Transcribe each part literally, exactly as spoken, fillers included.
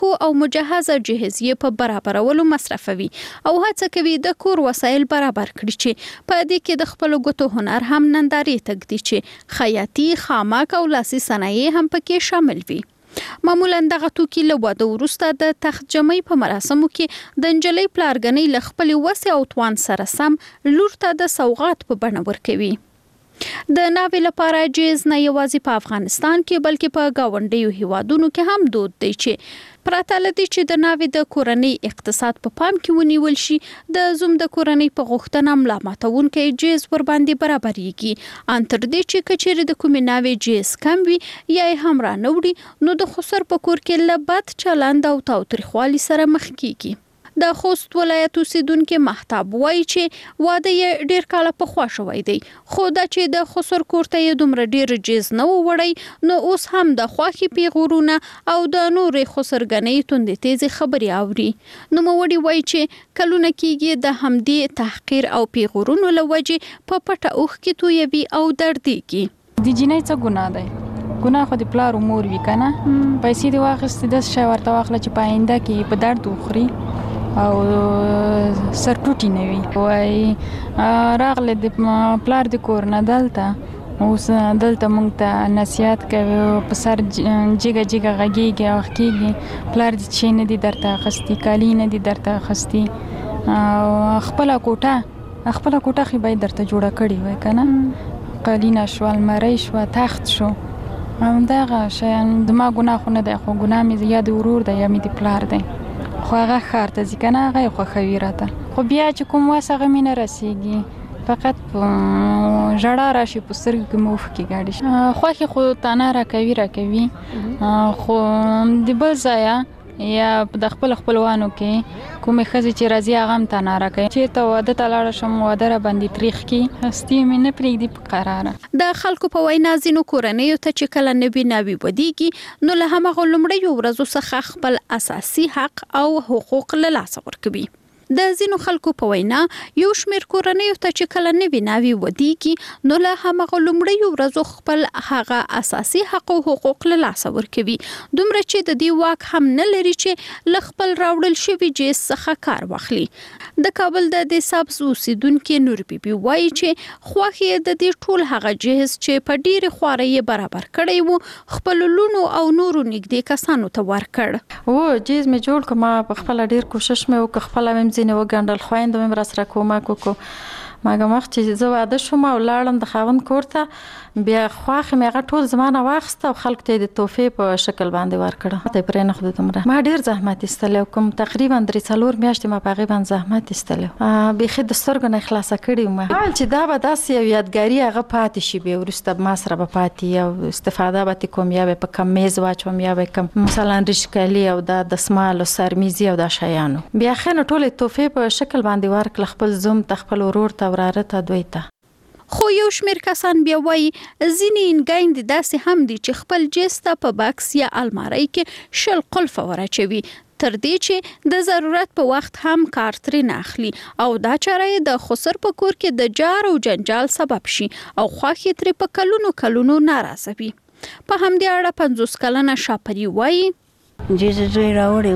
خوراکو او مجهزه جهیزیې په برابرولو مصرفوي او هڅه کوي د کور وسایل برابر کړي چې په دې کې د خپل ګوتو هنر هم نندارې تږدي چې خیاطي، خامک او لاسي صنایع هم پکې شامل وي. معمولا دغه توکي له واده وروسته د تخت جمعي په مراسمو کې د نجلۍ پلارګنۍ له خپلې وسې او توان سره سم لور ته د سوغات په بڼه ورکوي. د ناوې لپاره جیز نه یوازې په افغانستان کې بلکې په ګاونډیو هیوادونو کې هم دود دی چې پرته له دې چې د ناوې د کورنۍ اقتصاد په پام کې ونیول شي د زوم د کورنۍ په غوښتنه ملا ماتونکی جیز ورباندې برابرېږي. ان تر دې چې کچېرې د کومې ناوې جیز کم وي یا یې هم رانه وړي نو د خسر په کور کې له بد چلند او تاوتریخوالي سره مخ کیږي. د خوست ولایت اوسیدونکو مهتاب وایي چې واده یې ډیر کاله پخوا شوی دی، خو دا چې د خسر کور ته یې دومره ډیر جیز نه وړی نو اوس هم د خوښې پیغورونه او د نورې خسرګنۍ توندې تیزې خبرې اوري. نوموړي وایي چې کلونه کېږي د همدې تحقیر او پیغورونو له وجې په پټه اوښکې تویوي او دردېږي. د جینۍ څه ګناه دی؟ ګناه خو د پلار مور وي که نه؟ پیسې دې واخیستې داسې شی ورته واخله چې په آینده کې په درد وخوري او سر ټوټي نه وي. وایي راغله د پلار د کور نه دلته اوس دلته موږ ته نصیحت کوي او په سر جګه جګه غږېږي او کېږي پلار دې چې نه دي درته اخیستي، کالي نه دي درته اخیستي او خپله کوټه خپله کوټه خو باید درته جوړه کړې وای که نه؟ قالینه شوه، المرۍ شوه، تخت شو، همدغه شیان. زما ګناه خو نه دی، خو ګناه مې یا د ورور دی یا مې د پلار دی، خو هغه ښار ته ځي که نه هغه یې خوښوي راته. خو بیا چې کوم وس هغه مې نه رسېږي، فقط ژړا راشي په سترګو کې مې اوښکې ګاډې شي. خوښې خو تانا راکوي راکوي خو د بل ځایه یا د خپل خپلوانو کې کومې ښځې چې راځي هغه هم تانا راکوي. چېرته واده ته لاړه شم واده راباندې تریخ کړي، هستي مې نه پرېږدي په قراره. د خلکو په وینا ځینو کورنیو ته چې کله نوي ناوې ودیږي نو له هماغه لومړیو ورځو څخه خپل اساسي حق او حقوق له لاسه ورکوي. د ځینو خلکو په وینا یو شمېر کورنیو ته چې کله نوي ناوې ودیږي نو له هماغه لومړیو ورځو خپل هغه اساسي حق او حقوق له لاسه ورکوي، دومره چې د دې واک هم نه لري چې له خپل راوړل شوي جیز څخه کار واخلي. د کابل د دې سبز اوسیدونکې نور بیبي وایي چې خوښ یې د دې ټول هغه جهیز چې په ډېرې خوارۍ یې برابر کړی و خپلو لوڼو او نورو نږدې کسانو ته ورکړ. و جیز مې جوړ کړ، ما په خپله ډېر کوشش مې وکړ، خپله مې ځینې وګنډل، خویندو مې راسره کومک وکړو. مګر مخ چې زه واده شوم او لاړم د خاوند کور ته، بیا خوښې مې هغه ټول زما نه واخیسته او خلکو ته یې د تحفې په شکل باندې ورکړه. ته یې پرې نه ښوده دومره. ما ډېر زحمت ایستلی کوم تقریبا درې څلور میاشتې ما په هغې باندې زحمت ایستلی، بیخي د سترګو نه یې خلاصه کړې وم. اول چې دا به داسې یو یادګاري هغه پاتې شي، بیا وروسته ما سره به پاتې او استفاده به ترې کوم، یا به په کم میز واچوم یا به کم مثلا ریشکلي او دا دسمال او سرمیزي او دا شیانو. بیا ښه نو ټولې تحفې په شکل باندې ورکړه، خپل زوم ته، خپل ورور ته، وراره ته، دوی ته. خو یو شمېر کسان بیا وایي ځینې انګایندې داسې هم دي چې خپل جیز ته په بکس یا المارۍ کې شل قلفه وراچوي تر دې چې د ضرورت په وخت هم کار ترې نه اخلي او دا چاره یې د خسر په کور کې د جار او جنجال سبب شي او خوښې ترې په کلونو کلونو ناراضه وي. په همدې اړه پنځوس کلنه شاپري وایي جیز زوی راوړې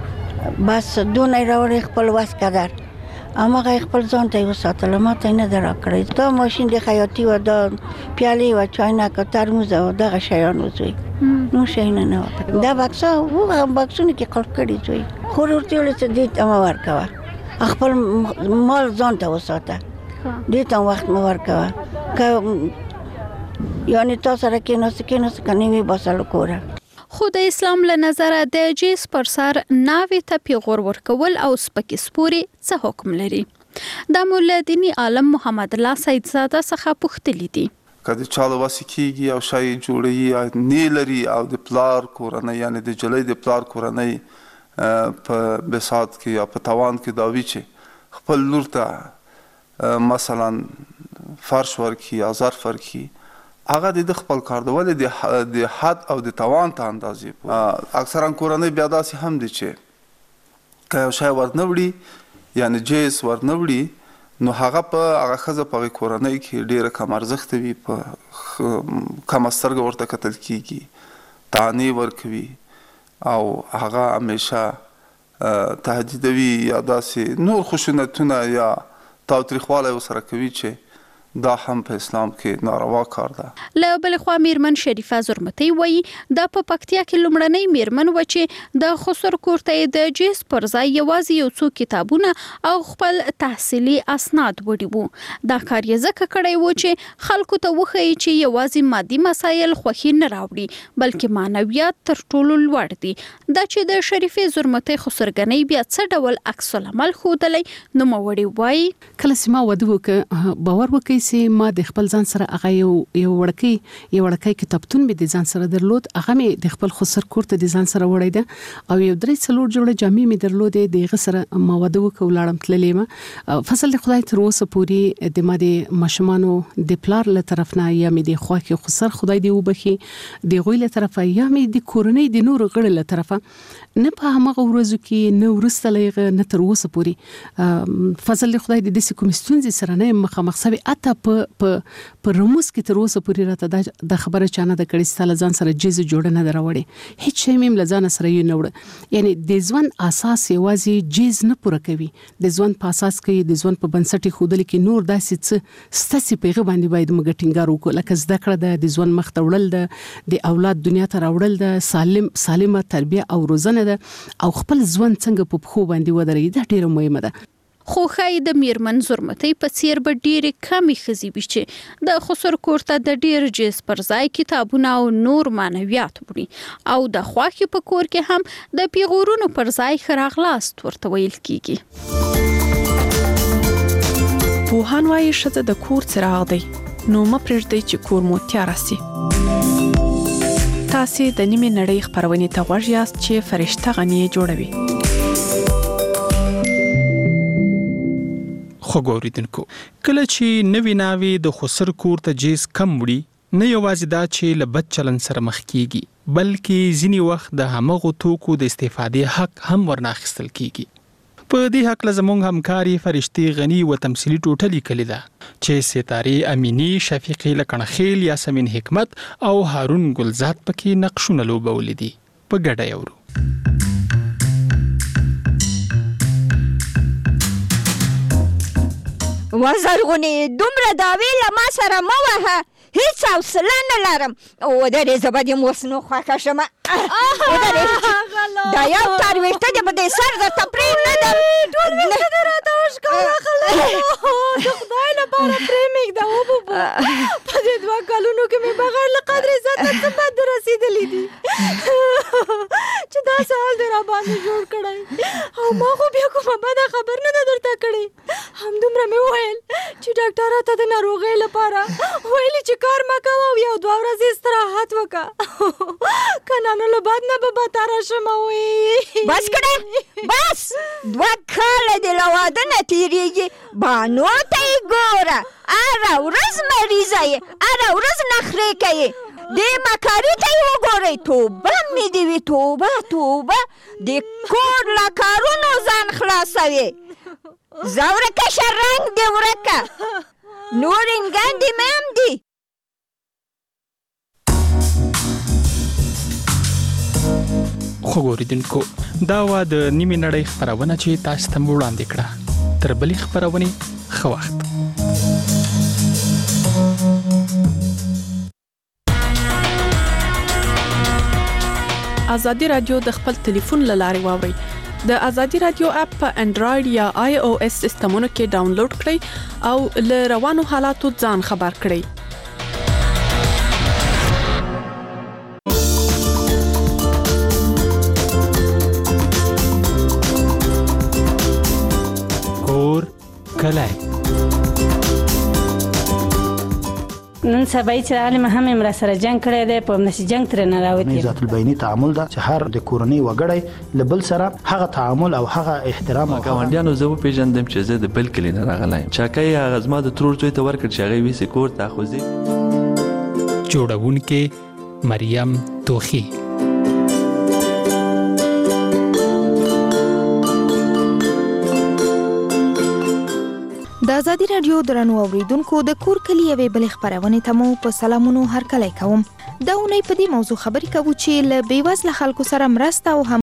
وه، بس دونه یې راوړې خپل وس قدر، هماغه خپل ځان ته یې وساتله، ما ته یې نه ده راکړی. دا ماشین د خیاطي وه، دا پیالې وه، چاینک، ترموز او دغه شیان و زوی، نور شیونه نه وه. دا بکسه هغه بکسونه کې قلف کړي زوی، خو ورته یې ویل چې دې ته مه ورکوه، خپل مال ځان ته وساته، دې ته وخت مه ورکوه، که یعنې تا سره کېناست کېناست که نه وي باسه له کوره. خو د اسلام له نظره د جیز پر سر ناوې ته پیغور ورکول او سپکې سپورې څه حکم لري؟ دا مو له دیني عالم محمد الله سیدزاده څخه پوښتلي دي. که د چا له وسې کېږي او شی یې جوړوي نه لري او د پلار کورنۍ یعنې د نجلۍ د پلار کورنۍ په بساط کې یا په توان کې دا وي چې خپل لور ته مثلا فرش ورکړي یا ظرف ورکړي، هغه د خپل کار د ولې د حد او د توان ته اندازې. اکثرا کورنۍ بیا داسې هم دي چې که یو شی ورنه وړي یعنې جیز ورنه وړي نو هغه په هغه ښځه په هغې کورنۍ کې ډېره کم ارزښته وي، په کمه سترګه ورته کتل کېږي، طعنې ورکوي، او هغه همیشه تهدیدوي یا داسې نور خشونتونه یا تاوتریخوالی ورسره کوي چې دا هم په اسلام کې ناروا کار ده. له بل خوا میرمن شریفه زرمتی وایي د په پکتیا کې لومړنۍ میرمن و چې د خسر کور ته د جیس پر ځای یوازې یو څو کتابونه او خپل تحصیلي اسناد وړي وو. دا کار یې ځکه کړی و چې خلکو ته وښیي چې یوازې مادي مسایل خوښي نه راوړي بلکې معنویات تر ټولو لوړ دي. دا چې د شریفې زرمتی خسرګنۍ بیا څه ډول عکس العمل ښودلی نوموړې وایي کله چې ما واده وکړ باور وکړئ چې ما د خپل ځان سره هغه یو یو وړکی یو وړکی کتابتون مې د ځان سره درلود هغه مې د خپل خسر کور ته د ځان سره وړی ده او یو درې څلور جوړه جامې مې درلودې دغه سره ما واده وکړ لاړم تللې ما فصل خدای تر اوسه پورې د ما د ماشومانو د پلار له طرف نه یا مې د خوا کې خسر خدای دی وبخي د غوی له طرف یا مې د کورنۍ د نور غړي له طرف نه په هغه ورځو کې نه ورسته لغه نه تر اوسه پورې فصل خدای د دې کوم ستونزې سره نه مخامخ سوي اته په په په رموز کې تر اوسه پورې راته د خبره چانه د کړي ستاله ځان سره جیز جوړ نه دراوړي هیڅ شی مې لزان سره یو نه وړ یعنی د ځوان اساس یوازې جیز نه پوره کوي د ځوان په اساس کې د ځوان په بنسټي خودل کې نور داسې څه ستاسي پیغه باندې باید موږ ټینګار وکړو لکه زده کړه د ځوان مخ ته وړل د د اولاد دنیا ته راوړل د سالم سالمه تربیه او روزنه ده او خپل ځوان څنګه په خو باندې ودرېږي دا ډیره مهمه ده. خو خای د میرمن زرمتی په څیر به ډېرې کمې ښځې وي چې د خسر کور ته د ډېر جیس پر ځای کتابونه او نور معنویات وړي او د خواښې په کور کې هم د پیغورونو پر ځای ښه راغلاست ورته ویل کیږي. پوهان وایي ښځه د کور څراغ دی نو مه پرېږدئ چې کور مو تیاره سي. تاسې د نیمې نړۍ خپرونې ته غوږ یاست چې فرشته غني جوړوي. خوګوریدونکو کله چې نوی ناوی د خسر کور ته جیس کم وړي نه یوازې دا چې له بد چلن سره مخ کیږي بلکې ځینی وخت د همغو توکو د استفادې حق هم ورناخیستل کیږي. په دې حق لزمونږ همکاري فرشتي غني و تمثيلي ټوټه لیکلې ده چې ستاره امینی شفیقی لکنخیل یاسمین حکمت او هارون ګلزاد پکې نقشونه لوبولې دي په ګډه یورو. وزرغونی دومره داوی له ما سره مه وهه هیڅ حوصله نه لرم ودرې زه به دې اوس نو خوښه شمه دا یو تار ویښته دې به دې سر درته پرېږدم ټول ویښته دې راته وشکوه د خدای لپاره پرې مېږده وبوبو په دې دوه کلونو کې مې بغیر له قدر عزته څه بد رسېدلي دي چې دا سهال دې راباندې جوړ کړی او ما خو بیا کومه بده خبر نه ده درته کړې همدومره مې وویل چې ډاکټره ته د ناروغۍ لپاره ویلي چې کار مه کوه او یو دوه ورځې استراحت وکړه که نه نو له بد نه به بدتره شم وی بس کړه بس دوه کاله دې له واده نه تېرېږي بانو ته یې ګوره هره ورځ مریضه یې هره ورځ نخرې کوي دې مکاري ته یې وګورئ توبه مې دې وي توبه توبه د کور له کارونو ځان خلاصوي زورکه شرنګ دې ورکه نور انګان دې مې هم دي. خوګوریدونکو دا وا د نیمې نړۍ خبرونه چې تاسو ته وړاندې کړه تر بلې خبرونه ښه وخت. ازادي رادیو د خپل ټلیفون له لارې واورئ د ازادي رادیو اپ په انډراید یا آی او اس سیستمونو کې ډاونلوډ کړئ او له روانو حالاتو ځان خبر کړئ. کور کلای نن سبا چې عالم هم امر سره جنگ کړی دی په نشي جنگ تر نه راوتی ذات البینی تعامل دا چې هر د کورنۍ وګړی لبل سره هغه تعامل او هغه احترام او ګاونډیانو زه په پیژندم چې زه د بل کلی نه راغلایم چاکای هغه زما د ترور څوی ته ورکړ چې هغه وی سکور تاخوزي جوړونکې مریم توخی. د ازادي رادیو درنو اوریدونکو د کور کلی یوې بلې خبرونه ته مو په سلامونو هرکلی کوم. دا اونۍ په دې موضوع خبرې کوو چې له بیوزله خلکو سره مرسته او